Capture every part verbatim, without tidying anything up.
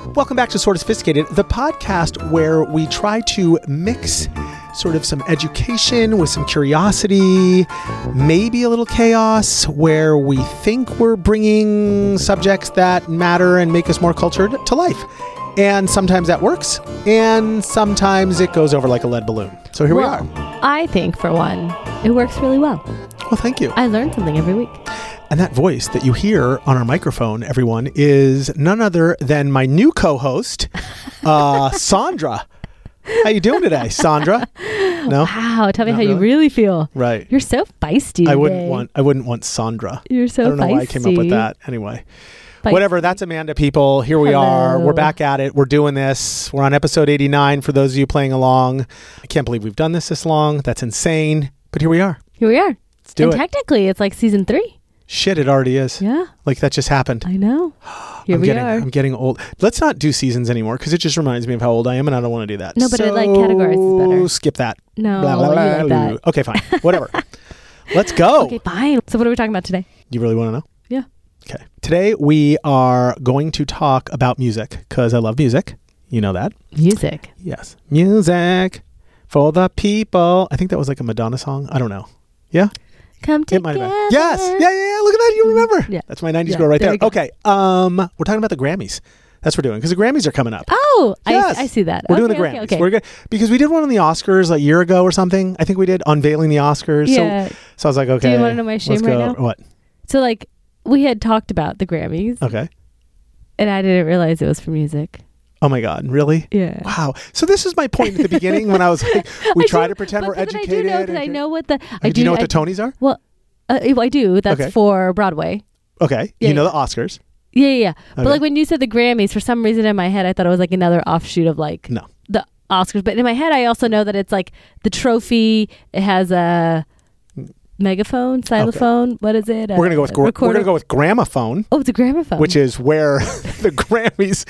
Welcome back to Sort of Sophisticated, the podcast where we try to mix sort of some education with some curiosity, maybe a little chaos, where we think we're bringing subjects that matter and make us more cultured to life. And sometimes that works, and sometimes it goes over like a lead balloon. So here well, we are. I think, for one, it works really well. Well, thank you. I learn something every week. And that voice that you hear on our microphone, everyone, is none other than my new co-host, uh, Sandra. How you doing today, Sandra? No? Wow, tell me Not how really? you really feel. Right. You're so feisty today. I wouldn't want I wouldn't want Sandra. You're so feisty. I don't know why I came up with that. Anyway. Feisty. Whatever, that's Amanda, people. Here we Hello. are. We're back at it. We're doing this. We're on episode eighty-nine for those of you playing along. I can't believe we've done this this long. That's insane. But here we are. Here we are. Let's do and it. technically, it's like season three. Shit, it already is. Yeah. Like that just happened. I know. Here I'm we getting, are. I'm getting old. Let's not do seasons anymore because it just reminds me of how old I am and I don't want to do that. No, but so, it, like, categorizes better. Skip that. No, Blah, blah, blah, you like that. Okay, fine. Whatever. Let's go. Okay, fine. So what are we talking about today? You really want to know? Yeah. Okay. Today we are going to talk about music because I love music. You know that. Music. Yes. Music for the people. I think that was like a Madonna song. I don't know. Yeah? Come It might together. have been. Yes. Yeah, yeah, yeah. Look at that. You remember. Yeah. That's my nineties Yeah, girl right there there. you go. Okay. Um, we're talking about the Grammys. That's what we're doing because the Grammys are coming up. Oh, Yes. I, I see that. We're okay, doing the Grammys. Okay, okay. We're good because we did one on the Oscars like a year ago or something. I think we did unveiling the Oscars. Yeah. So, so I was like, okay. Do you want to know my shame let's right go. now? What? So, like, we had talked about the Grammys, Okay. and I didn't realize it was for music. Oh my God. Really? Yeah. Wow. So this is my point at the beginning when I was like, we I try do, to pretend but we're something educated. I do know because and- I know what the. I do do you know what I, the Tonys are? Well, uh, I do. That's Okay. for Broadway. Okay. Yeah, you know yeah. the Oscars. Yeah, yeah, yeah. But Okay. like when you said the Grammys, for some reason in my head, I thought it was like another offshoot of like No. the Oscars. But in my head, I also know that it's like the trophy. It has a megaphone, xylophone. What is it? We're gonna go with gra- we're recorder. gonna go with gramophone, Oh, it's a gramophone. which is where the Grammys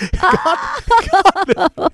got. got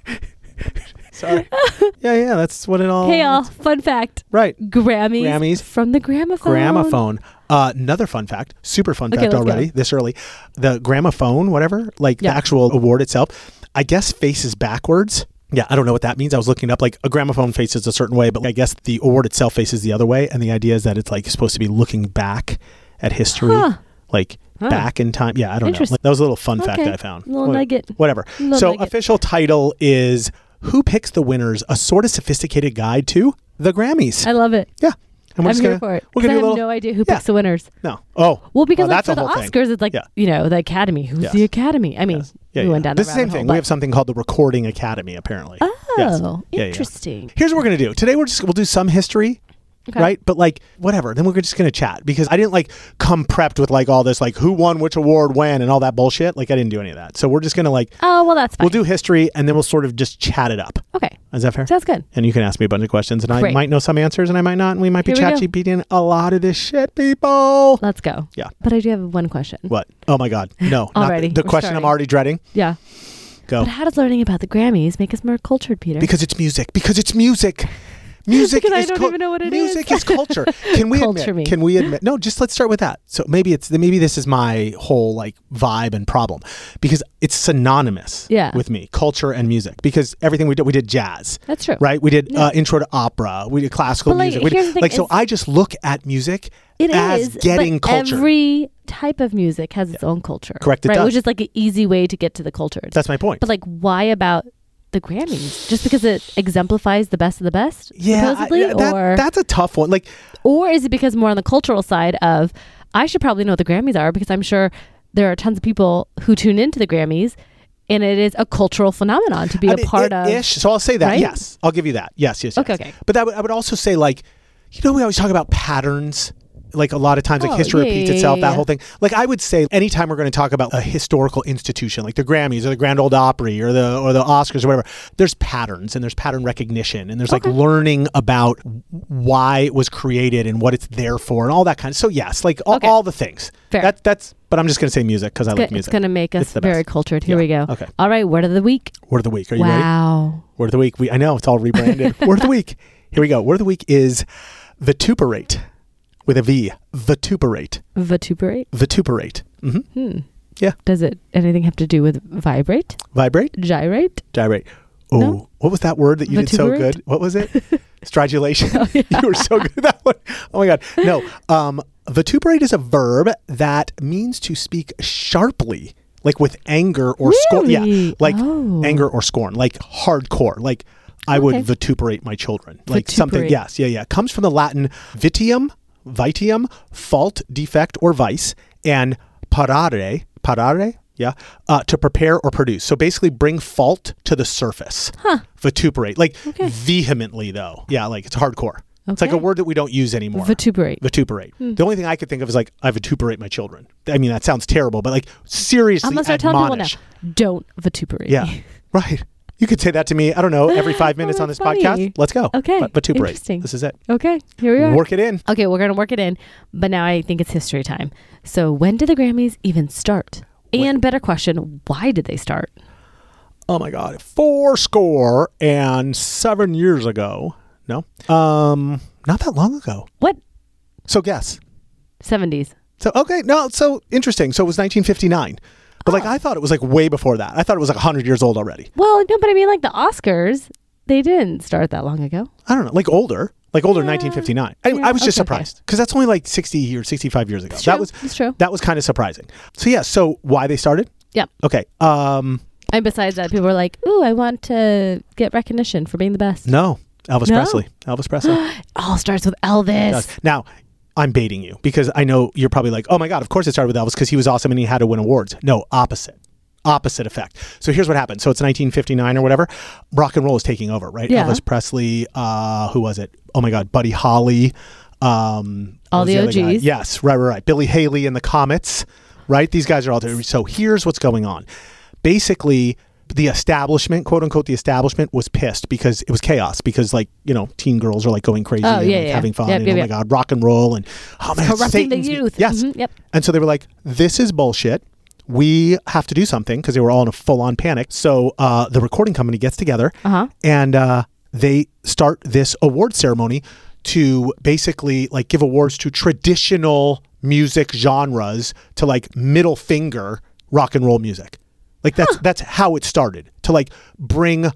Sorry. Yeah, yeah. That's what it all. Hey, y'all. Fun fact. Right. Grammys. Grammys. From the gramophone. Gramophone. Uh, another fun fact, super fun Okay, fact let's already, go. this early. The gramophone, whatever, like Yeah. the actual award itself, I guess faces backwards. Yeah, I don't know what that means. I was looking up, like a gramophone faces a certain way, but I guess the award itself faces the other way. And the idea is that it's like supposed to be looking back at history, Huh. like Huh. back in time. Yeah, I don't know. Interesting. Like, that was a little fun fact Okay. I found. Little What- nugget. Whatever. Little So nugget. official title is Who Picks the Winners? A Sort of Sophisticated Guide to the Grammys. I love it. yeah. And we're I'm just here gonna, for it. We're 'Cause gonna I do a have little. no idea who yeah. picks the winners. No. Oh. Well, because oh, like that's for a the whole thing. Oscars, it's like, Yeah. you know, the Academy. Who's Yes. the Academy? I mean, Yes. Yeah, we yeah. went down This the is the same rabbit thing. hole, We have but- something called the Recording Academy, apparently. Oh, Yes. Yeah, yeah. interesting. Here's what we're gonna do today. We're just we'll do some history, Okay. right? But like whatever. Then we're just gonna chat because I didn't like come prepped with like all this like who won which award when and all that bullshit. Like I didn't do any of that. So we're just gonna like Oh, well, that's fine. we'll do history and then we'll sort of just chat it up. Okay. Is that fair? Sounds good. And you can ask me a bunch of questions, and I Great. might know some answers, and I might not, and we might be Here we chat go. GPTing a lot of this shit, people. Let's go. Yeah. But I do have one question. What? Oh my God, no! not Already. the, the We're question I'm starting. already dreading. Yeah. Go. But how does learning about the Grammys make us more cultured, Peter? Because it's music. Because it's music. Music Because I is don't cul- even know what it music is. is culture. Can we Culture admit? me. Can we admit? No, just let's start with that. So maybe it's maybe this is my whole like vibe and problem because it's synonymous Yeah. with me, culture and music. Because everything we did, we did jazz, That's true. right? We did Yeah. uh, intro to opera. We did classical But, like, music. We did- here's the thing like so, is- I just look at music It as is, getting but culture. every type of music has its own culture. Correct, it right? does. Which is like an easy way to get to the culture. That's my point. But like, why about the Grammys? Just because it exemplifies the best of the best, yeah, supposedly, I- that- or that's a tough one. Like, or is it because more on the cultural side of I should probably know what the Grammys are because I'm sure there are tons of people who tune into the Grammys, and it is a cultural phenomenon to be I a mean, part i- of. Ish. So I'll say that. right? Yes, I'll give you that. Yes, yes, yes. Okay, okay. But that would, I would also say like, you know, we always talk about patterns. Like a lot of times, like Oh, history yeah, repeats yeah, itself, yeah, that yeah. whole thing. Like I would say anytime we're going to talk about a historical institution, like the Grammys or the Grand Ole Opry or the or the Oscars or whatever, there's patterns and there's pattern recognition and there's like Okay. learning about why it was created and what it's there for and all that kind of. So yes, like all, Okay. all the things. Fair. That, that's. But I'm just going to say music because I It's like go- music. It's going to make us It's the very best. cultured. Here Yeah. we go. Okay. All right. Word of the week. Word of the week. Are you ready? Wow. Word of the week. We I know it's all rebranded. Word of the week. Here we go. Word of the week is vituperate with a V. Vituperate. Vituperate. Vituperate. Mm-hmm. Hmm. Yeah. Does it anything have to do with vibrate? Vibrate? Gyrate? Gyrate. Oh, No? what was that word that you did so Vituperate? good? What was it? Stridulation. Oh, yeah. You were so good at that one. Oh my God. No. Um, vituperate is a verb that means to speak sharply, like with anger or scorn. Yeah. Really? Like Oh. anger or scorn, like hardcore. Like I would Okay. vituperate my children. Like something. Vituperate. Yes. Yeah. Yeah. It comes from the Latin vitium, vitium, fault, defect, or vice, and parare, parare. Yeah, uh, to prepare or produce. So basically bring fault to the surface. Huh. Vituperate. Like Okay. vehemently though. Yeah, like it's hardcore. It's like a Okay. word that we don't use anymore. Vituperate. Vituperate. Hmm. The only thing I could think of is like, I vituperate my children. I mean, that sounds terrible, but like seriously I'm gonna start telling people admonish. now. Don't vituperate. Yeah, right. You could say that to me, I don't know, every five minutes on that's this funny. podcast. Let's go. Okay. But vituperate. Interesting. This is it. Okay. Here we are. Work it in. Okay, we're gonna work it in, but now I think it's history time. So when did the Grammys even start? And better question, why did they start? Oh my God. Four score and seven years ago. No. Um, not that long ago. What? So guess. seventies. So, okay. No, so interesting. So it was nineteen fifty-nine. But like, I thought it was like way before that. I thought it was like one hundred years old already. Well, no, but I mean, like the Oscars, they didn't start that long ago. I don't know. Like older. Like older than Yeah. nineteen fifty-nine. I, Yeah, I was just okay, okay. surprised because that's only like sixty or sixty-five years ago. It's That true. was It's true. that was kind of surprising. So yeah, so why they started? Yeah. Okay. Um And besides that, people were like, "Ooh, I want to get recognition for being the best." no. Elvis No. Presley. Elvis Presley. It all starts with Elvis. does. Now, I'm baiting you because I know you're probably like, "Oh my God, of course it started with Elvis because he was awesome and he had to win awards." No, opposite. Opposite effect. So here's what happened. So it's nineteen fifty-nine or whatever. Rock and roll is taking over, right? Yeah. Elvis Presley, uh, who was it? Oh my God, Buddy Holly. Um, All what was the other guy? O Gs. Yes, right, right, right. Billy Haley and the Comets, right? These guys are all there. So here's what's going on. Basically, the establishment, quote unquote, the establishment was pissed because it was chaos because like, you know, teen girls are like going crazy Oh, and yeah, like, yeah. having fun Yep, and yep, oh my yep. God, rock and roll and oh man, Corrupting the Satan's- youth. Yes. Mhm, yep. And so they were like, this is bullshit. We have to do something because they were all in a full on panic. So uh, the recording company gets together Uh-huh. and uh, they start this award ceremony to basically like give awards to traditional music genres to like middle finger rock and roll music. Like that's that's how it started, to like bring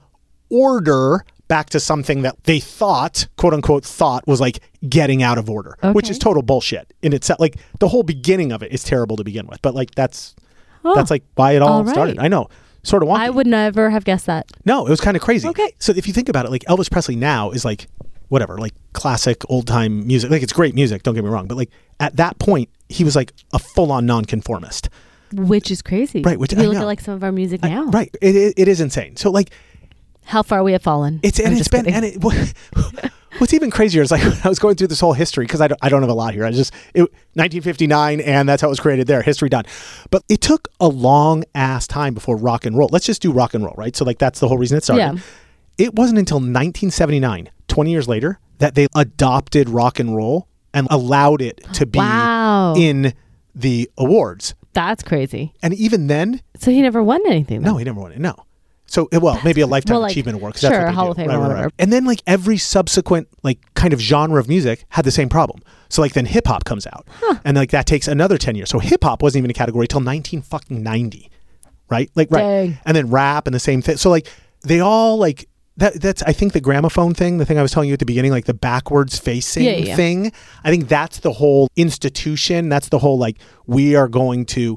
order back to something that they thought, quote unquote, thought was like getting out of order, which Okay. is total bullshit in itself. Like the whole beginning of it is terrible to begin with, but like that's Oh, that's like why it all all right. started. I know, sort of wonky. I would never have guessed that. No, it was kind of crazy. Okay. So if you think about it, like Elvis Presley now is like whatever, like classic old time music. Like it's great music, don't get me wrong, but like at that point he was like a full on nonconformist. Which is crazy. Right, which if you I look know. at like some of our music I- now. right. It, it, it is insane. So like How far we have fallen. it's I'm and it's just been kidding. and it what, what's even crazier is like I was going through this whole history because I don't, I don't have a lot here. I just it, nineteen fifty-nine and that's how it was created there. History done. But it took a long ass time before rock and roll. Let's just do rock and roll, right? So like that's the whole reason it started. Yeah. It wasn't until nineteen seventy-nine, twenty years later, that they adopted rock and roll and allowed it to be Wow. in the awards. That's crazy. And even then, So he never won anything. no, Then. he never won it. No. So, uh, well, maybe a lifetime Well, like, achievement award. 'cause sure, that's what they Hall do. of Fame Right, or right, whatever. right. And then like every subsequent like kind of genre of music had the same problem. So like then hip hop comes out and like that takes another ten years. So hip hop wasn't even a category till nineteen fucking ninety. Right? Like, right. Dang. And then rap and the same thing. So like they all like that, that's, I think the gramophone thing, the thing I was telling you at the beginning, like the backwards facing Yeah, yeah. thing. I think that's the whole institution. That's the whole, like, we are going to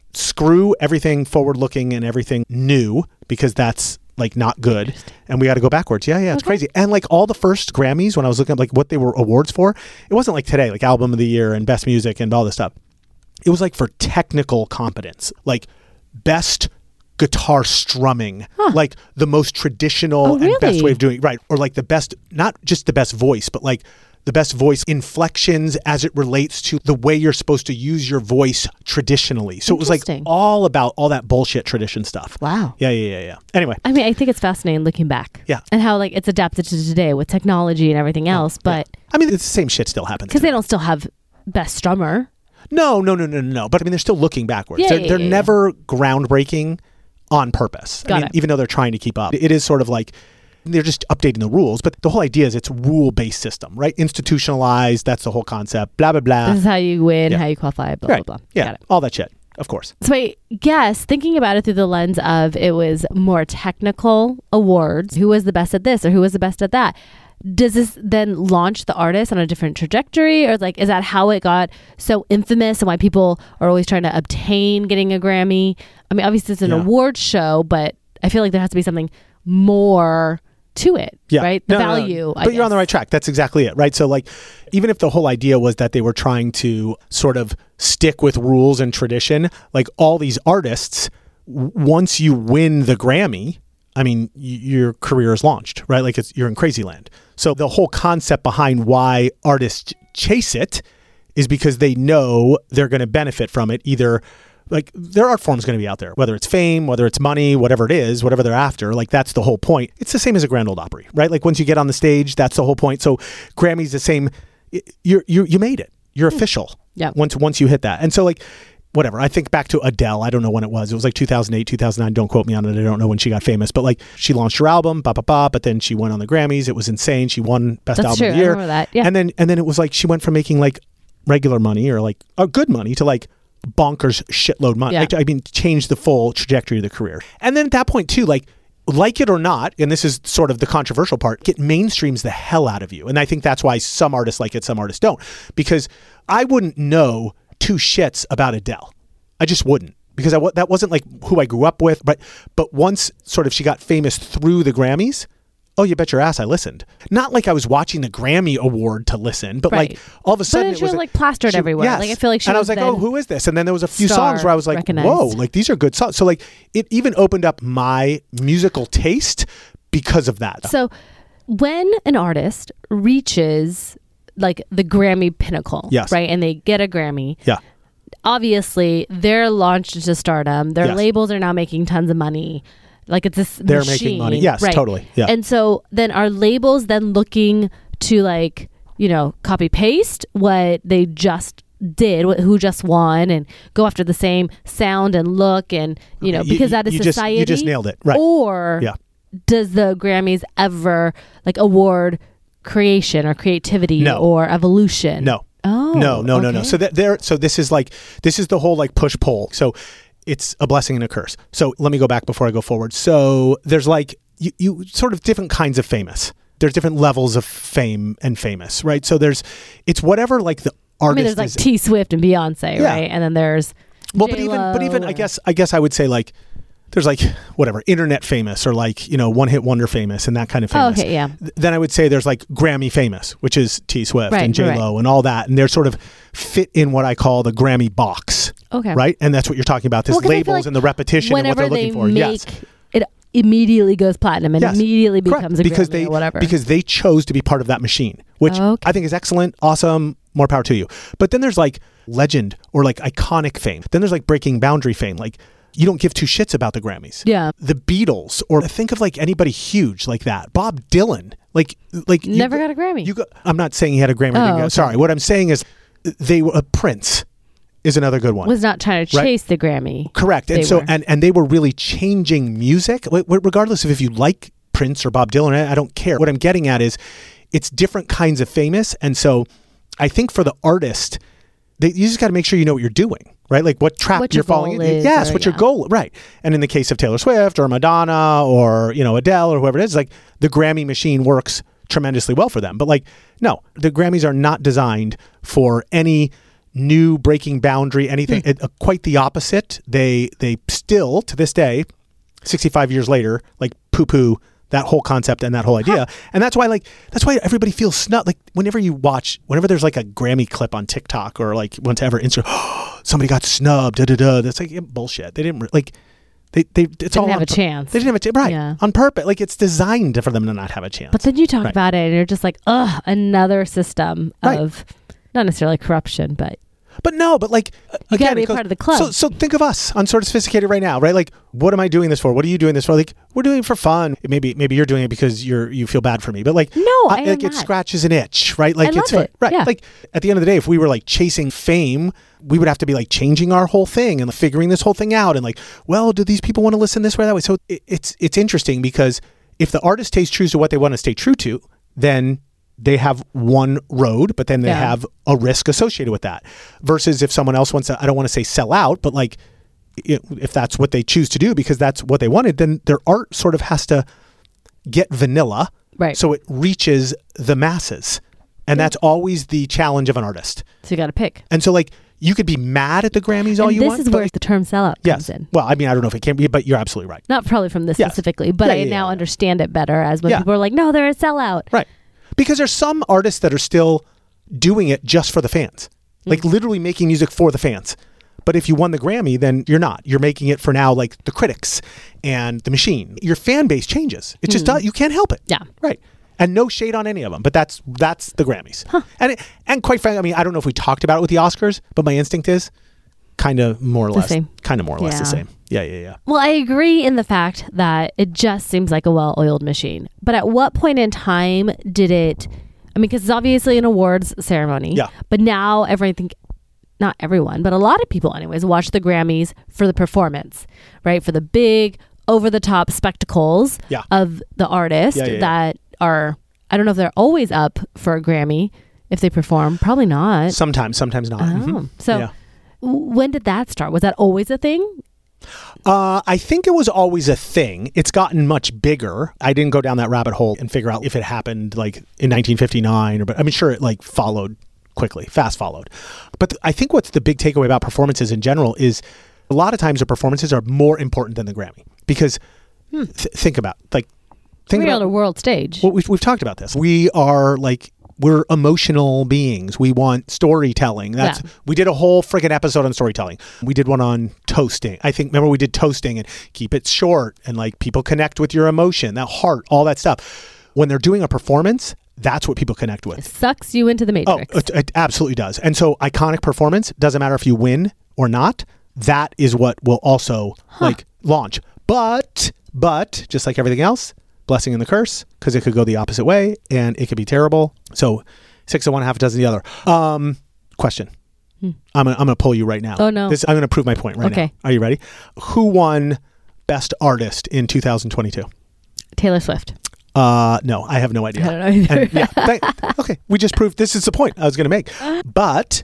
screw everything forward looking and everything new because that's like not good. And we got to go backwards. Yeah. Yeah. It's Okay. crazy. And like all the first Grammys, when I was looking at like what they were awards for, it wasn't like today, like album of the year and best music and all this stuff. It was like for technical competence, like best guitar strumming, Huh. like the most traditional Oh, and best really? way of doing it, right? Or like the best, not just the best voice, but like the best voice inflections as it relates to the way you're supposed to use your voice traditionally. So it was like Interesting. all about all that bullshit tradition stuff. Wow. Yeah, yeah, yeah, yeah. Anyway, I mean, I think it's fascinating looking back. Yeah. And how like it's adapted to today with technology and everything else, but I mean, it's the same shit still happens. because they don't still have best drummer. No, no, no, no, no, no. But I mean, they're still looking backwards. Yeah, they're yeah, they're yeah, yeah. never groundbreaking on purpose. Got I mean, it. even though they're trying to keep up, it is sort of like they're just updating the rules. But the whole idea is it's a rule-based system, right? Institutionalized. That's the whole concept. Blah blah blah. This is how you win, Yeah. how you qualify, blah right. blah blah. Yeah. Got it. All that shit. of course. So I guess thinking about it through the lens of it was more technical awards, who was the best at this or who was the best at that, does this then launch the artist on a different trajectory? Or like, is that how it got so infamous and why people are always trying to obtain getting a Grammy? I mean, obviously it's an Yeah. award show, but I feel like there has to be something more to it, Yeah. right? The No, no, no. value. I But you're on guess. the right track. That's exactly it, right? So like, even if the whole idea was that they were trying to sort of stick with rules and tradition, like all these artists, w- once you win the Grammy, I mean, y- your career is launched, right? Like it's, you're in crazy land. So the whole concept behind why artists chase it is because they know they're going to benefit from it. Either like their art form is going to be out there, whether it's fame, whether it's money, whatever it is, whatever they're after, like that's the whole point. It's the same as a Grand Ole Opry, right? Like once you get on the stage, that's the whole point. So Grammy's the same. You you you made it. You're official. Yeah. Once once you hit that. And so like whatever. I think back to Adele. I don't know when it was. It was like two thousand eight, two thousand nine. Don't quote me on it. I don't know when she got famous, but like she launched her album, ba ba ba, but then she went on the Grammys. It was insane. She won Best That's Album true. of I the Year. remember that. Yeah. And then and then it was like she went from making like regular money or like a good money to like bonkers shitload money. Yeah. Like, I mean, changed the full trajectory of the career. And then at that point too, like like it or not, and this is sort of the controversial part, it mainstreams the hell out of you. And I think that's why some artists like it, some artists don't. Because I wouldn't know two shits about Adele. I just wouldn't. Because I, that wasn't like who I grew up with. But but once sort of she got famous through the Grammys, oh, you bet your ass I listened. Not like I was watching the Grammy Award to listen, but Right. like all of a But sudden then it she was was like plastered she- everywhere. yes. Like I feel like she and I was was like, then oh, who is this? And then there was a few star songs where I was like, recognized. whoa, like these are good songs. So like it even opened up my musical taste because of that. So when an artist reaches like the Grammy pinnacle, Yes. right, and they get a Grammy, Yeah. obviously they're launched into stardom. Their Yes. labels are now making tons of money. Like it's this They're machine, making money. Yes, right? totally. Yeah. And so then are labels then looking to like, you know, copy paste what they just did, wh- who just won, and go after the same sound and look, and you know, You- because that is you just- society. you just nailed it. Right. Or Yeah. does the Grammys ever like award creation or creativity No. or evolution? No. Oh. No, no, no, no. okay. So that there, so this is like, this is the whole like push pull. So it's a blessing and a curse. So let me go back before I go forward. So there's like, you, you sort of different kinds of famous. There's different levels of fame and famous, right? So there's, it's whatever like the I artist mean, there's like is. T Swift and Beyonce, Yeah. right? And then there's well, but even, but even, I J-Lo guess, I guess I would say like, there's like whatever internet famous or like, you know, one hit wonder famous and that kind of Oh, famous. okay, yeah. Th- Then I would say there's like Grammy famous, which is T Swift Right, and J Lo right. and all that. And they're sort of fit in what I call the Grammy box. Okay. Right? And that's what you're talking about, this Well, 'cause I feel labels like and the repetition and what whenever they're they looking for. make Yes. it immediately goes platinum and Yes. immediately Correct. becomes a because Grammy they or whatever. because they chose to be part of that machine, which Okay. I think is excellent, awesome, more power to you. But then there's like legend or like iconic fame. Then there's like breaking boundary fame. Like you don't give two shits about the Grammys. Yeah. The Beatles, or think of like anybody huge like that. Bob Dylan, like like you Never go- got a Grammy. You go, I'm not saying he had a Grammy. or Oh, didn't get- okay. Sorry, what I'm saying is they were a Prince is another good one. was not trying to Right. chase the Grammy. Correct. And They so were. and and they were really changing music, w- w- regardless of if you like Prince or Bob Dylan. I I don't care. What I'm getting at is it's different kinds of famous, and so I think for the artist, they, you just got to make sure you know what you're doing, right? Like what trap What you're your falling goal into. is, Yes, or- what your yeah. goal, right? And in the case of Taylor Swift or Madonna or you know Adele or whoever it is, like the Grammy machine works tremendously well for them. But like no, the Grammys are not designed for any new breaking boundary, anything. It, uh, quite the opposite. They they still to this day, sixty-five years later, like poo poo that whole concept and that whole idea. And that's why like that's why everybody feels snubbed. Like whenever you watch, whenever there's like a Grammy clip on TikTok or like whatever Instagram, somebody got snubbed. Da da da. That's like yeah, bullshit. They didn't re- like. They they it's Didn't all have on a pur- chance. They didn't have a chance. Right. Yeah. On purpose. Like it's designed for them to not have a chance. But then you talk Right. about it and you're just like, ugh, another system Right. of not necessarily corruption, but But no, but like uh, You again, gotta be it goes- part of the club. So, so think of us on Sort of Sophisticated right now, right? Like, what am I doing this for? What are you doing this for? Like, we're doing it for fun. Maybe, maybe you're doing it because you're you feel bad for me. But like, No, I am like it not. scratches an itch, right? Like I it's love fun- it. right. Yeah. Like at the end of the day, if we were like chasing fame, we would have to be like changing our whole thing and like, figuring this whole thing out. And like, well, do these people want to listen this way or that way? So it, it's it's interesting because if the artist stays true to what they want to stay true to, then they have one road, but then they Yeah. have a risk associated with that. Versus if someone else wants to, I don't want to say sell out, but like if that's what they choose to do because that's what they wanted, then their art sort of has to get vanilla. Right. So it reaches the masses. And that's always the challenge of an artist. So you got to pick. And so like you could be mad at the Grammys all and you this want. is where the term sellout yes. comes in. Well, I mean, I don't know if it can be, but you're absolutely right. Not probably from this Yes. specifically, but Yeah, I yeah, now yeah. understand it better as when Yeah. people are like, no, they're a sellout. Right. Because there's some artists that are still doing it just for the fans. Like Mm-hmm. literally making music for the fans. But if you won the Grammy, then you're not. You're making it for now like the critics and the machine. Your fan base changes. It just does. You can't help it. Yeah. Right. And no shade on any of them, but that's that's the Grammys. And it, and quite frankly, I mean, I don't know if we talked about it with the Oscars, but my instinct is kind of more or The less, same. kind of more or less the Yeah. same. Yeah, yeah, yeah. Well, I agree in the fact that it just seems like a well-oiled machine. But at what point in time did it, I mean, because it's obviously an awards ceremony. Yeah. But now everything, not everyone, but a lot of people anyways, watch the Grammys for the performance, right? For the big, over-the-top spectacles Yeah. of the artist Yeah, yeah, yeah. that are, I don't know if they're always up for a Grammy if they perform. Probably not. Sometimes, sometimes not. Oh. Mhm. So Yeah. w- when did that start? Was that always a thing? Uh, I think it was always a thing. It's gotten much bigger. I didn't go down that rabbit hole and figure out if it happened like in nineteen fifty-nine or, but I mean, sure, it like followed quickly, fast followed. But th- I think what's the big takeaway about performances in general is a lot of times the performances are more important than the Grammy because th- think about like, think We're about on a world stage. well, we've, we've talked about this. We are like, we're emotional beings. We want storytelling. That's Yeah. we did a whole friggin' episode on storytelling. We did one on toasting. I think remember we did toasting and keep it short and like people connect with your emotion, that heart, all that stuff. When they're doing a performance, that's what people connect with. It sucks you into the Oh, matrix. it, it absolutely does. And so iconic performance doesn't matter if you win or not. That is what will also like launch. But but just like everything else, blessing and the curse, because it could go the opposite way and it could be terrible. So six of one, half a dozen the other. Um, question. Hmm. I'm gonna, I'm gonna pull you right now. Oh, no. This, I'm gonna prove my point right Okay. now. Are you ready? Who won Best Artist in two thousand twenty-two? Taylor Swift. Uh, no, I have no idea. I don't know either. And, yeah, th- okay, we just proved this is the point I was going to make. But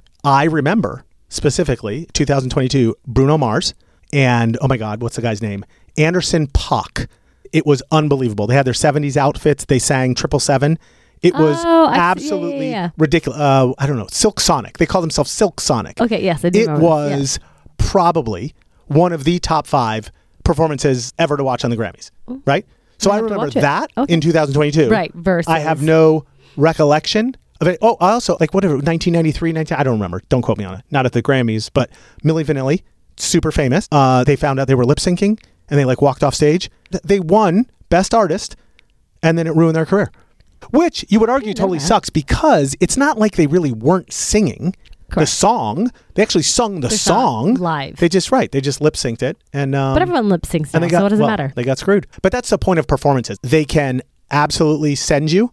I remember specifically two thousand twenty-two Bruno Mars and oh my God, what's the guy's name? Anderson .Paak. It was unbelievable. They had their seventies outfits. They sang Triple Seven. It was Oh, I see. Yeah, absolutely yeah, yeah. ridiculous. Uh, I don't know, Silk Sonic. They call themselves Silk Sonic. Okay, yes, I do It remember this, was probably one of the top five performances ever to watch on the Grammys, right? So I'll I have to remember watch it. that Okay. in two thousand twenty-two. Right, versus. I have no recollection of it. Oh, I also, like, whatever, nineteen ninety-three, nineteen, I don't remember. Don't quote me on it. Not at the Grammys, but Milli Vanilli, super famous. Uh, they found out they were lip syncing and they, like, walked off stage. Th- They won Best Artist and then it ruined their career, which you would argue know totally that. sucks because it's not like they really weren't singing the Correct. song. They actually sung the They song. sung live. They just, right. They just lip synced it. And, um, But everyone lip syncs now, and they got, so what does it well, matter? They got screwed. But that's the point of performances. They can absolutely send you.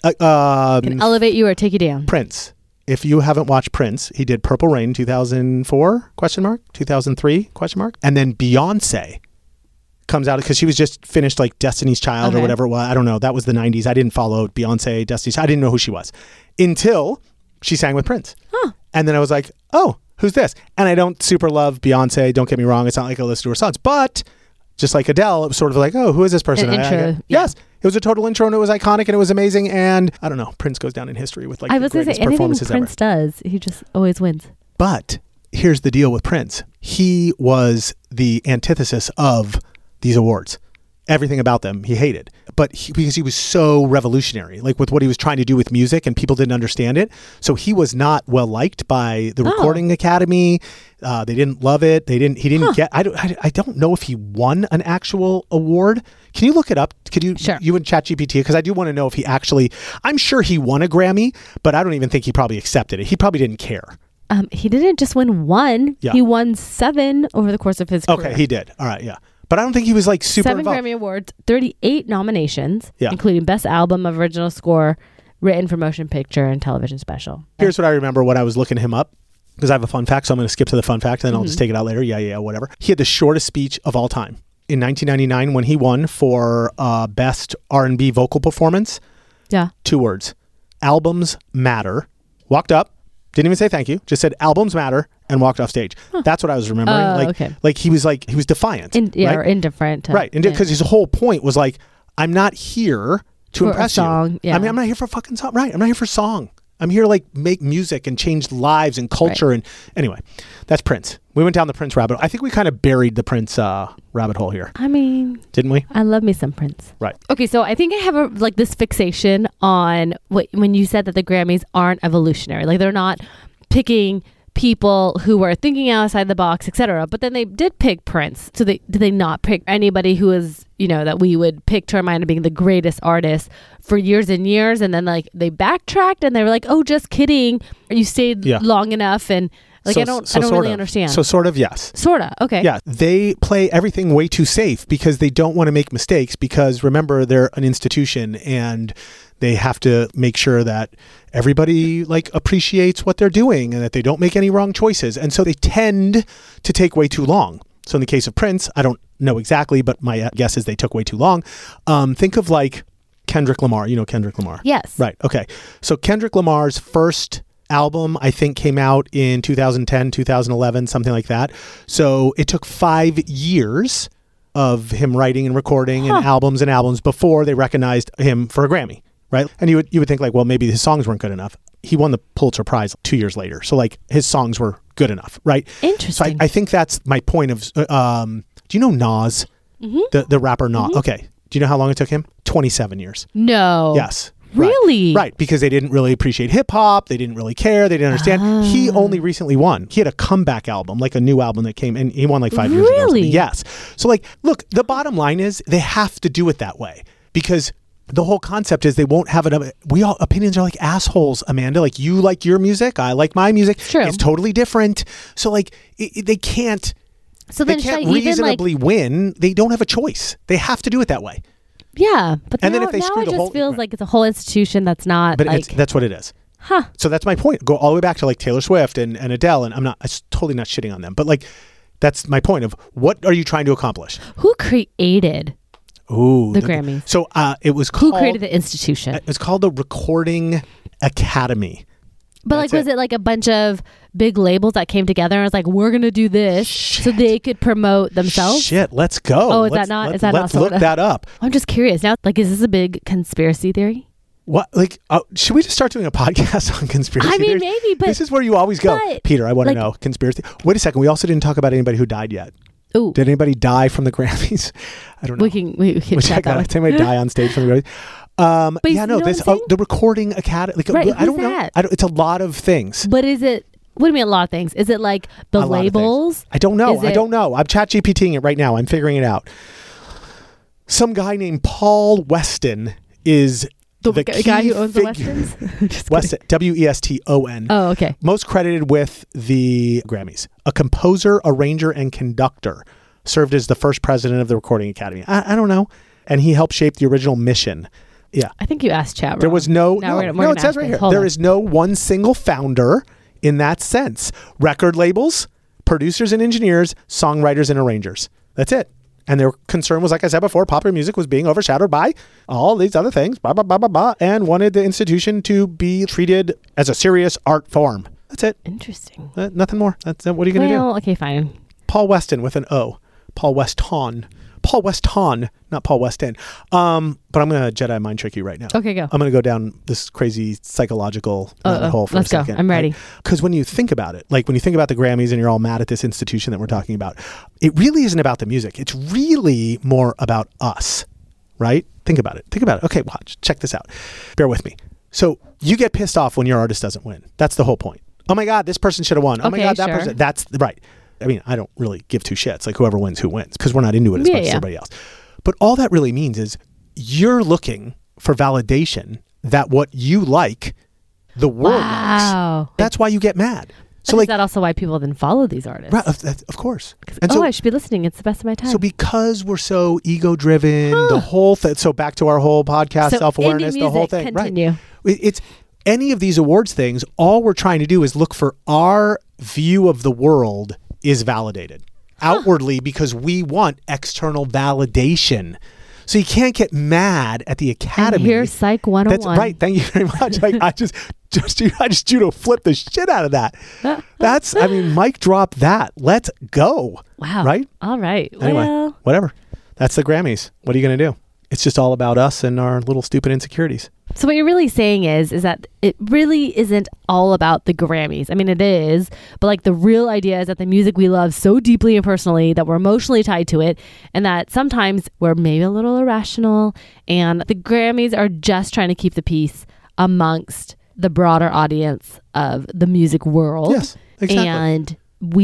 Uh, um, Can elevate you or take you down. Prince. If you haven't watched Prince, he did Purple Rain two thousand four question mark two thousand three question mark, and then Beyonce comes out because she was just finished like Destiny's Child or Okay. whatever it was. I don't know. That was the nineties. I didn't follow Beyonce, Destiny's. I didn't know who she was until she sang with Prince. Huh. And then I was like, oh, who's this? And I don't super love Beyonce. Don't get me wrong. It's not like I listen to her songs, but just like Adele, it was sort of like, oh, who is this person? An I- I intro, get- yeah. Yes. It was a total intro and it was iconic and it was amazing. And I don't know, Prince goes down in history with like I the was going to greatest say, anything performances ever. Prince does, he just always wins. But here's the deal with Prince. He was the antithesis of these awards. Everything about them he hated. But he, because he was so revolutionary, like with what he was trying to do with music and people didn't understand it. So he was not well liked by the Oh. Recording Academy. Uh, they didn't love it. They didn't, he didn't Huh. get, I don't, I, I don't know if he won an actual award. Can you look it up? Could you, Sure. you and ChatGPT? Because I do want to know if he actually, I'm sure he won a Grammy, but I don't even think he probably accepted it. He probably didn't care. Um, he didn't just win one. Yeah. He won seven over the course of his career. Okay, he did. All right, yeah. But I don't think he was like super Seven involved. Grammy Awards, thirty-eight nominations, Yeah. including Best Album of Original Score, Written for Motion Picture, and Television Special. Here's what I remember when I was looking him up, because I have a fun fact, so I'm going to skip to the fun fact, and then I'll Mm-hmm. just take it out later. Yeah, yeah, whatever. He had the shortest speech of all time. In nineteen ninety-nine, when he won for uh, Best R and B Vocal Performance, Yeah. two words, albums matter, walked up, didn't even say thank you, just said albums matter, and walked off stage. Huh. That's what I was remembering. Oh, like, okay. like he was like, he was defiant. In, yeah, right? or indifferent. Uh, right. And because yeah. his whole point was like, I'm not here to for impress a song, you. Yeah. I mean, I'm not here for a fucking song. Right. I'm not here for song. I'm here to like make music and change lives and culture. Right. And anyway, that's Prince. We went down the Prince rabbit hole. I think we kind of buried the Prince uh, rabbit hole here. I mean, didn't we? I love me some Prince. Right. Okay, so I think I have a, like this fixation on what, when you said that the Grammys aren't evolutionary, like they're not picking people who were thinking outside the box, et cetera. But then they did pick Prince. So they did they not pick anybody who is, you know, that we would pick to our mind of being the greatest artist for years and years, and then like they backtracked and they were like, oh, just kidding. You stayed yeah. long enough, and like so, I don't so I don't really of. understand. So sort of yes. Sorta. Okay. Yeah. They play everything way too safe because they don't want to make mistakes, because remember, they're an institution and they have to make sure that everybody like appreciates what they're doing and that they don't make any wrong choices. And so they tend to take way too long. So in the case of Prince, I don't know exactly, but my guess is they took way too long. Um, think of like Kendrick Lamar. You know Kendrick Lamar? Yes. Right. Okay. So Kendrick Lamar's first album, I think, came out in two thousand ten, two thousand eleven, something like that. So it took five years of him writing and recording huh. and albums and albums before they recognized him for a Grammy. Right. And you would you would think like, well, maybe his songs weren't good enough. He won the Pulitzer Prize two years later. So like his songs were good enough. Right. Interesting. So I, I think that's my point of, um, do you know Nas, mm-hmm. the, the rapper Nas? Mm-hmm. Okay. Do you know how long it took him? twenty-seven years. No. Yes. Really? Right. right. Because they didn't really appreciate hip hop. They didn't really care. They didn't understand. Ah. He only recently won. He had a comeback album, like a new album that came, and he won like five really? years ago. Really? Yes. So like, look, the bottom line is they have to do it that way, because the whole concept is they won't have it. We all opinions are like assholes, Amanda. Like you like your music, I like my music. It's true. It's totally different. So like it, it, they can't. So they then can't should I reasonably even, like, win. They don't have a choice. They have to do it that way. Yeah, but and now, then if they now screw it the just whole, feels right. like it's a whole institution that's not. But like, it's, that's what it is. Huh. So that's my point. Go all the way back to like Taylor Swift and, and Adele, and I'm not. I'm totally not shitting on them, but like that's my point of what are you trying to accomplish? Who created? Ooh, the, the Grammys. So uh, it was called, who created the institution? It was called the Recording Academy. But That's like, was it. it like a bunch of big labels that came together and was like, we're going to do this Shit. so they could promote themselves? Shit, let's go. Oh, is let's, that not? Let's, is that let's not look that up. I'm just curious now. Like, is this a big conspiracy theory? What? Like, uh, should we just start doing a podcast on conspiracy I mean, theories? maybe, but this is where you always go. Peter, I want to like, know conspiracy. Wait a second. We also didn't talk about anybody who died yet. Ooh. Did anybody die from the Grammys? I don't know. We can we, we can we'll check that out. Did anybody die on stage from the Grammys? Um, but yeah, no, you know this oh, the Recording Academy. Like, right, I don't know. That? I don't, it's a lot of things. But is it? What do you mean a lot of things? Is it like the a labels? I don't know. Is I it, don't know. I'm chat GPTing it right now. I'm figuring it out. Some guy named Paul Weston is the, the g- guy who owns figure. the Westons? Weston, W E S T O N. Oh, okay. Most credited with the Grammys. A composer, arranger, and conductor. Served as the first president of the Recording Academy. I, I don't know. And he helped shape the original mission. Yeah. I think you asked chat wrong. There was no, now no, we're, we're no it says right here. Hold There on. is no one single founder in that sense. Record labels, producers and engineers, songwriters and arrangers. That's it. And their concern was, like I said before, popular music was being overshadowed by all these other things, blah, blah, blah, blah, blah, and wanted the institution to be treated as a serious art form. That's it. Interesting. Uh, nothing more. That's uh, what are you going to well, do? Okay, fine. Paul Weston with an O. Paul Weston. Paul Weston, not Paul Weston. Um, but I'm going to Jedi mind trick you right now. Okay, go. I'm going to go down this crazy psychological uh, rabbit hole for let's a second. Go. I'm ready. Because when you think about it, like when you think about the Grammys and you're all mad at this institution that we're talking about, it really isn't about the music. It's really more about us, right? Think about it. Think about it. Okay, watch. Check this out. Bear with me. So you get pissed off when your artist doesn't win. That's the whole point. Oh my God, this person should have won. Oh okay, my God, that sure. person. That's right. I mean, I don't really give two shits. Like whoever wins, who wins, because we're not into it as yeah, much yeah. as everybody else. But all that really means is you're looking for validation that what you like, the world wow. likes. That's why you get mad. So, like, is that also why people then follow these artists? Right, of, of course. And oh, so, I should be listening. It's the best of my time. So because we're so ego-driven, huh. the whole thing. So back to our whole podcast, so self-awareness, music, the whole thing. Continue. Right. It's any of these awards things. All we're trying to do is look for our view of the world is validated huh. outwardly because we want external validation. So you can't get mad at the Academy. And here's Psych one oh one. That's right. Thank you very much. Like, I just, just, I just judo flipped the shit out of that. That's, I mean, mic drop that. Let's go. Wow. Right? All right. Anyway, Well, whatever. That's the Grammys. What are you going to do? It's just all about us and our little stupid insecurities. so what you're really saying is, is that it really isn't all about the Grammys. I mean, it is, but like the real idea is that the music we love so deeply and personally that we're emotionally tied to it, and that sometimes we're maybe a little irrational, and the Grammys are just trying to keep the peace amongst the broader audience of the music world. Yes, exactly. And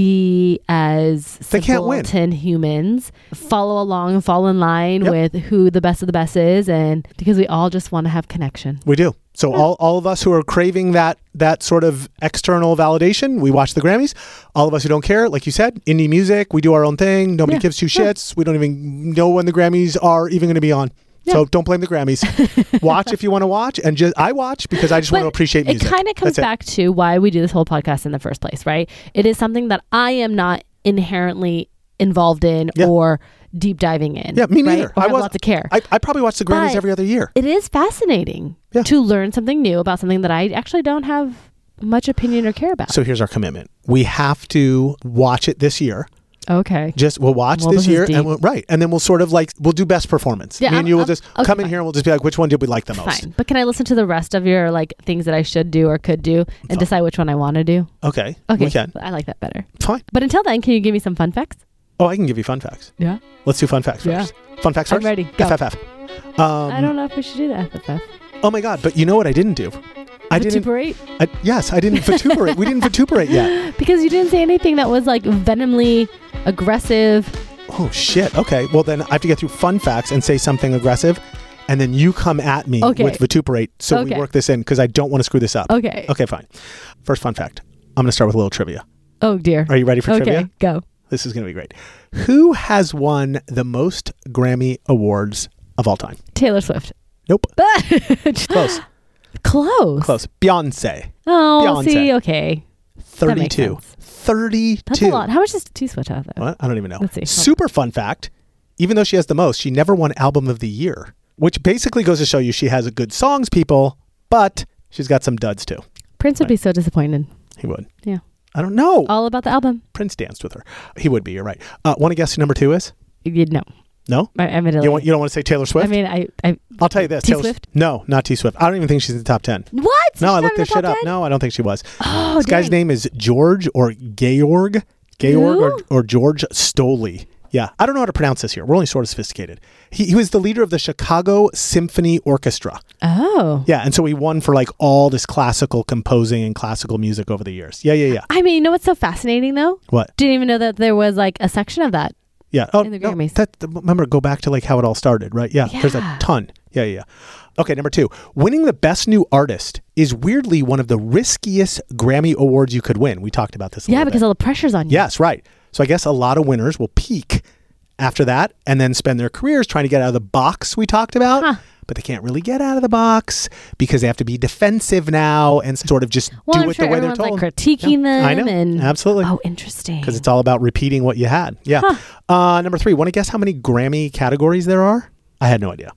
we as They can't win. simpleton humans follow along and fall in line Yep. with who the best of the best is, and because we all just want to have connection. We do. So all, all of us who are craving that that sort of external validation, we watch the Grammys. All of us who don't care, like you said, indie music, we do our own thing. Nobody Yeah. gives two Yeah. shits. We don't even know when the Grammys are even going to be on. So Yeah. don't blame the Grammys. Watch if you want to watch, and just I watch because I just want to But appreciate music. It kind of comes That's it. back to why we do this whole podcast in the first place, right? It is something that I am not inherently involved in Yeah. or deep diving in. Yeah, me right? neither. Or I have was- lots of care. I, I probably watch the Grammys But- every other year. It is fascinating Yeah. to learn something new about something that I actually don't have much opinion or care about. So here's our commitment. We have to watch it this year. Okay. Just we'll watch Well, this this is year, deep. and we'll, right, and then we'll sort of like we'll do best performance. Yeah, Me and I'm- you will I'm- just okay, come in fine. here and we'll just be like, which one did we like the most? Fine. But can I listen to the rest of your like things that I should do or could do and Fine. decide which one I want to do? Okay, Okay. we can. I like that better. Fine. But until then, can you give me some fun facts? Oh, I can give you fun facts. Yeah. Let's do fun facts Yeah. first. Fun facts I'm first. ready. Go. F F F. Um, I don't know if we should do that. F F F. Oh my God! But you know what I didn't do? I didn't. Vituperate? I, yes, I didn't vituperate. We didn't vituperate yet. Because you didn't say anything that was like venomly aggressive. Oh shit. Okay. Well, then I have to get through fun facts and say something aggressive, and then you come at me Okay. with vituperate. So we Okay. work this in because I don't want to screw this up. Okay. Okay. Fine. First fun fact. I'm going to start with a little trivia. Oh dear. Are you ready for Okay, trivia? go. This is going to be great. Who has won the most Grammy Awards of all time? Taylor Swift. Nope. Close. Close. Close. Beyonce. Oh, Beyonce. see, okay. That makes thirty-two. sense. thirty-two. That's a lot. How much does T Swift have though? What? I don't even know. Let's see. Hold Super fun fact. Even though she has the most, she never won Album of the Year, which basically goes to show you she has a good songs, people, but she's got some duds too. Prince would be so disappointed. He would. Yeah. I don't know. All about the album. Prince danced with her. He would be. You're right. Uh, want to guess who number two is? You know. No? I, admittedly. You, want, you don't want to say Taylor Swift? I mean, I. I I'll tell you this. T Taylor- Swift? No, not T Swift. I don't even think she's in the top ten. what? No, She's I not looked in this the shit top up. ten? No, I don't think she was. Oh, This guy's dang. name is George or Georg, Georg or, Who? or George Stoley. Yeah, I don't know how to pronounce this here. We're only sort of sophisticated. He, he was the leader of the Chicago Symphony Orchestra. Oh. Yeah, and so he won for like all this classical composing and classical music over the years. Yeah, yeah, yeah. I mean, you know what's so fascinating though? What? Didn't even know that there was like a section of that. Yeah. Oh, In the no, Grammys. that, remember, go back to like how it all started, right? Yeah, there's a Yeah. ton. Yeah, yeah, yeah. Okay, number two. Winning the Best New Artist is weirdly one of the riskiest Grammy Awards you could win. We talked about this a Yeah, little because bit. all the pressure's on you. Yes, right. So I guess a lot of winners will peak after that and then spend their careers trying to get out of the box we talked about. Huh. But they can't really get out of the box because they have to be defensive now and sort of just Well, do I'm it sure the way they're everyone's told. like critiquing Yeah, them. I know. And, Absolutely. Oh, interesting. Because it's all about repeating what you had. Yeah. Huh. Uh, number three, want to guess how many Grammy categories there are? I had no idea.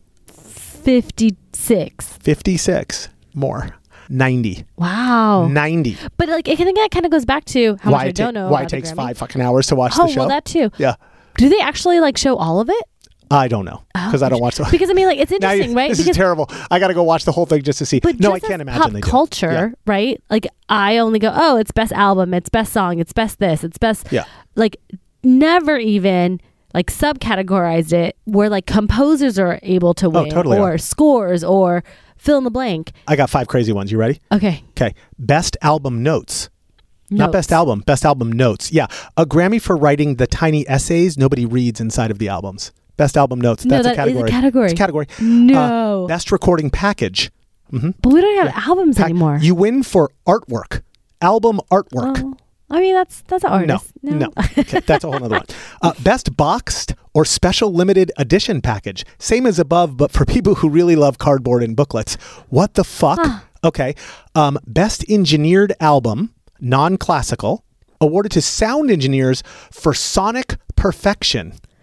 fifty-six. fifty-six. More. ninety. Wow. ninety. But like, I think that kind of goes back to how why much I it ta- don't know. Why about it takes the Grammy. five fucking hours to watch Oh, the show? well, that too. Yeah. Do they actually like show all of it? I don't know because I don't watch the. Because I mean, like, it's Now you- interesting, right? This because is terrible. I got to go watch the whole thing just to see. But no, I just can't as imagine pop they do. culture, Yeah. right? Like, I only go, oh, it's best album, it's best song, it's best this, it's best. Yeah. Like, never even like subcategorized it where like composers are able to win, totally or are. scores, or fill in the blank. I got five crazy ones. You ready? Okay. Okay. Best album notes. Not Notes. best album. Best album notes. Yeah. A Grammy for writing the tiny essays nobody reads inside of the albums. Best album notes. No, That's that a is a category. category. It's a category. No. Uh, best recording package. Mm-hmm. But we don't have albums Pack- anymore. You win for artwork. Album artwork. Well, I mean, that's that's an artist. No, no. Okay, that's a whole other one. Uh, best boxed or special limited edition package. Same as above, but for people who really love cardboard and booklets. What the fuck? Huh. Okay. Um, best engineered album, non-classical, awarded to sound engineers for sonic perfection.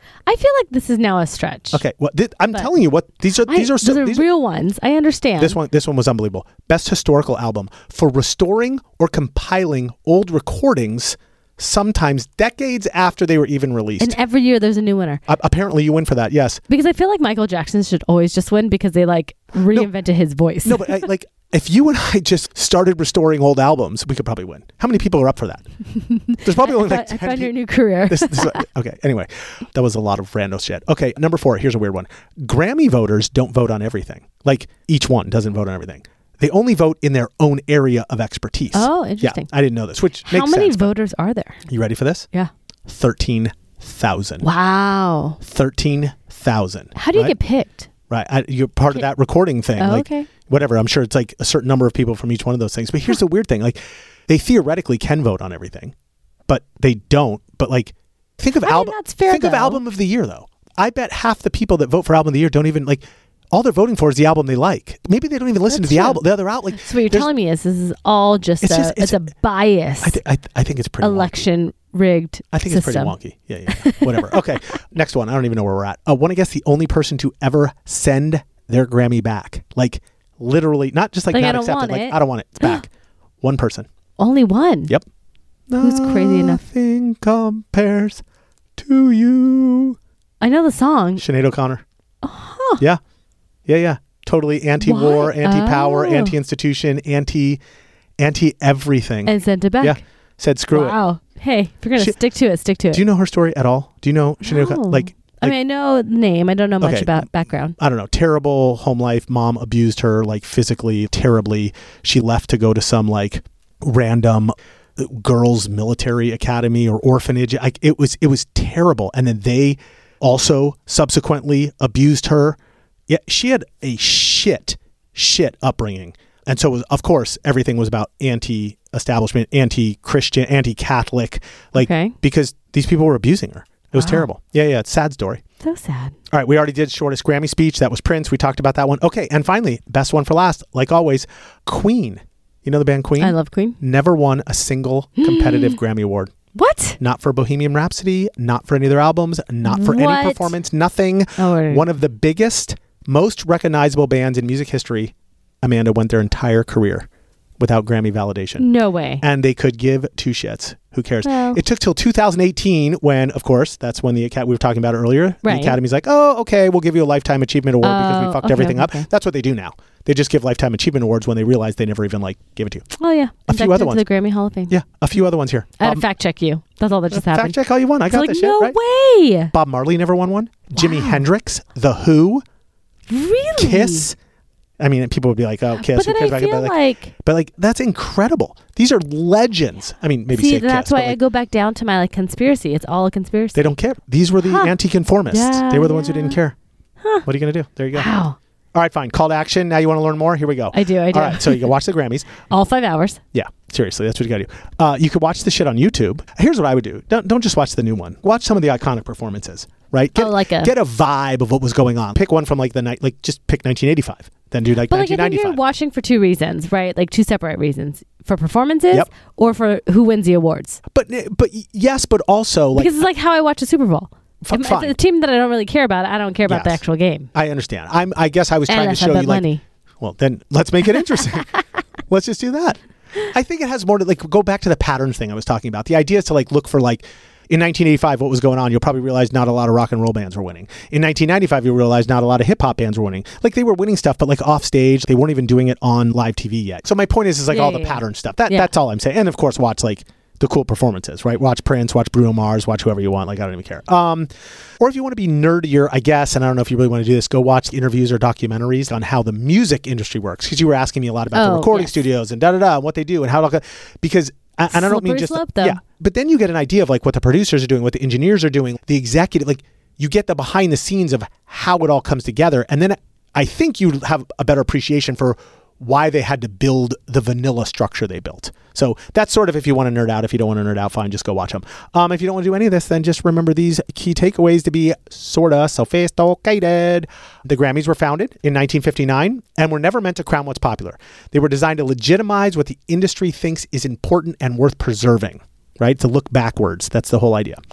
I feel like this is now a stretch. Okay, well, th- I'm But telling you what these are. I, These are so, those are these real ones. I understand. This one, this one was unbelievable. Best historical album for restoring or compiling old recordings, sometimes decades after they were even released. And every year there's a new winner. Uh, apparently, you win for that. Yes. Because I feel like Michael Jackson should always just win because they like reinvented no, his voice. No, but I, like if you and I just started restoring old albums, we could probably win. How many people are up for that? There's probably only like I ten found your people. new career. This, this, okay. Anyway, that was a lot of rando shit. Okay. Number four. Here's a weird one. Grammy voters don't vote on everything. Like each one doesn't vote on everything. They only vote in their own area of expertise. Oh, interesting. Yeah, I didn't know this, which How makes many sense. voters are there? You ready for this? Yeah. thirteen thousand. Wow. thirteen thousand. How do you right? get picked? Right. I, you're part of that recording thing. Oh, like, okay. Whatever. I'm sure it's like a certain number of people from each one of those things. But here's the weird thing. Like, they theoretically can vote on everything, but they don't. But like, think of I mean, album. that's fair, think of though. album of the year, though. I bet half the people that vote for album of the year don't even like. All they're voting for is the album they like. Maybe they don't even listen That's to the true. album, the other out. Like, So what you're there's- telling me is this is all just, It's a, just- it's, it's- a bias I, th- I, th- I think it's pretty wonky. election rigged I think it's system. pretty wonky. Yeah, yeah, yeah. Whatever. Okay. Next one. I don't even know where we're at. I want to guess the only person to ever send their Grammy back. Like literally, not just like, Like, not I don't accept want it. Like, it. I don't want it. It's back. One person. Only one. Yep. Who's crazy enough? Nothing compares to you. I know the song. Sinead O'Connor. Huh. Yeah. Yeah, yeah. Totally anti-war, What? anti-power, Oh. anti-institution, anti, anti-everything. And sent it back. Yeah. Said screw it. Wow. Hey, if you're gonna She- stick to it, stick to it. Do you know her story at all? Do you know Sinead O'Connor? No. Like, I like mean, I know the name. I don't know much Okay. about background. I don't know, terrible home life. Mom abused her like physically, terribly. She left to go to some like random girls' military academy or orphanage. Like it was, it was terrible. And then they also subsequently abused her. Yeah, she had a shit, shit upbringing. And so, it was, of course, everything was about anti-establishment, anti-Christian, anti-Catholic, like Okay. because these people were abusing her. It was Wow. terrible. Yeah, yeah, it's a sad story. So sad. All right, we already did shortest Grammy speech. That was Prince. We talked about that one. Okay, and finally, best one for last, like always, Queen. You know the band Queen? I love Queen. Never won a single competitive Grammy Award. What? Not for Bohemian Rhapsody, not for any of their albums, not for What? any performance, nothing. Oh, we're- One of the biggest, most recognizable bands in music history, Amanda, went their entire career without Grammy validation. no way. And they could give two shits. Who cares? Well- It took till two thousand eighteen when, of course, that's when the Academy, we were talking about it earlier. Right. The Academy's like, oh, okay, we'll give you a Lifetime Achievement Award because we Oh, fucked okay, everything okay. up. That's what they do now. They just give Lifetime Achievement Awards when they realize they never even like give it to you. Oh yeah. A few Inducted other to ones. the Grammy Hall of Fame. Yeah, a few other ones here. I had Bob- to fact check you. That's all that just fact happened. check all you want. I It's got like, this shit, no right? way. Bob Marley never won one. Jimi Wow. Hendrix, The Who, Really? Kiss. I mean, people would be like, oh, Kiss. But who then cares I about it? feel But like, like, but like, that's incredible. These are legends. I mean, maybe see, say that's Kiss, why but, I like, go back down to my like conspiracy. It's all a conspiracy. they don't care. These were the Huh. anti-conformists. Yeah, they were the ones who yeah. didn't care. Huh. What are you going to do? There you go. Wow. All right, fine. Call to action. Now you want to learn more? Here we go. I do. I do. All right, so you can watch the Grammys. all five hours. Yeah, seriously, that's what you got to do. Uh, you could watch the shit on YouTube. Here's what I would do. Don't don't just watch the new one. Watch some of the iconic performances, right? Get, Oh, like a- get a vibe of what was going on. Pick one from like the night, like just pick nineteen eighty-five. Then do like But like I think nineteen ninety-five. you're watching for two reasons, right? Like two separate reasons. For performances Yep. or for who wins the awards. but but yes, but also like Because it's like how I watch a Super Bowl. F- If fine. it's a team that I don't really care about, I don't care about the Yes. actual game. I understand. I'm. I guess I was And trying I to show bet you like. money. Well, then let's make it interesting. Let's just do that. I think it has more to like go back to the patterns thing I was talking about. The idea is to like look for like in nineteen eighty-five what was going on. You'll probably realize not a lot of rock and roll bands were winning. In nineteen ninety-five, you'll realize not a lot of hip hop bands were winning. Like they were winning stuff, but like off stage, they weren't even doing it on live T V yet. So my point is, is like Yeah, all yeah, the yeah. pattern stuff. That Yeah. that's all I'm saying. And of course, watch like the cool performances, right? Watch Prince, watch Bruno Mars, watch whoever you want. Like I don't even care. Um, or if you want to be nerdier, I guess, and I don't know if you really want to do this, go watch interviews or documentaries on how the music industry works. Because you were asking me a lot about the Oh, recording yes. studios and da da da, and what they do and how to. Because and I don't mean Slippery just slope, though. yeah, but then you get an idea of like what the producers are doing, what the engineers are doing, the executive. Like you get the behind the scenes of how it all comes together, and then I think you have a better appreciation for why they had to build the vanilla structure they built. So that's sort of if you want to nerd out. If you don't want to nerd out, fine, just go watch them. Um, if you don't want to do any of this, then just remember these key takeaways to be sort of sophisticated. The Grammys were founded in nineteen fifty-nine and were never meant to crown what's popular. They were designed to legitimize what the industry thinks is important and worth preserving, right? To look backwards. That's the whole idea.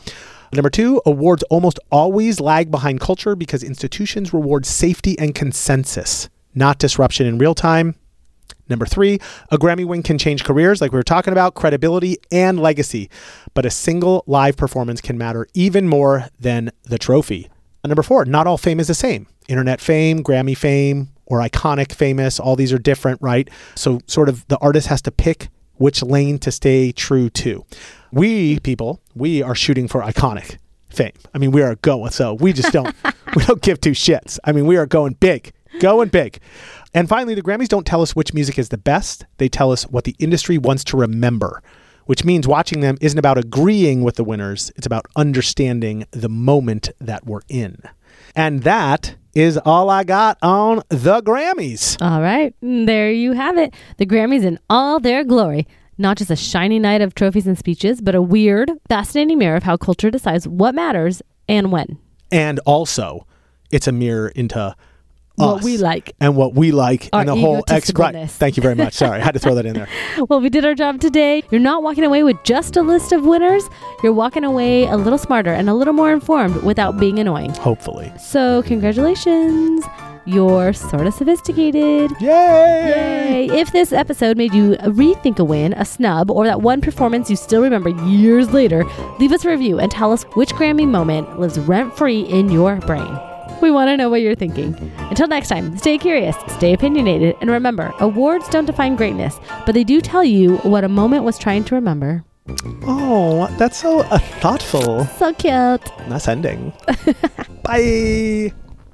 Number two, awards almost always lag behind culture because institutions reward safety and consensus, not disruption in real time. Number three, a Grammy win can change careers, like we were talking about, credibility and legacy. But a single live performance can matter even more than the trophy. And number four, not all fame is the same. Internet fame, Grammy fame, or iconic famous, all these are different, right? So sort of the artist has to pick which lane to stay true to. We people, we are shooting for iconic fame. I mean, we are going, so we just don't, we don't give two shits. I mean, we are going big, going big. And finally, the Grammys don't tell us which music is the best. They tell us what the industry wants to remember, which means watching them isn't about agreeing with the winners. It's about understanding the moment that we're in. And that is all I got on the Grammys. All right. There you have it. The Grammys in all their glory. Not just a shiny night of trophies and speeches, but a weird, fascinating mirror of how culture decides what matters and when. And also, it's a mirror into what us we like. And what we like. Our and the whole ex- right. egotistfulness. Thank you very much. Sorry, I had to throw that in there. Well, we did our job today. You're not walking away with just a list of winners. You're walking away a little smarter and a little more informed without being annoying. Hopefully. So congratulations. You're sort of sophisticated. Yay! Yay! If this episode made you rethink a win, a snub, or that one performance you still remember years later, leave us a review and tell us which Grammy moment lives rent-free in your brain. We want to know what you're thinking. Until next time, stay curious, stay opinionated, and remember, awards don't define greatness, but they do tell you what a moment was trying to remember. Oh, that's so uh, thoughtful. So cute. Nice ending. Bye.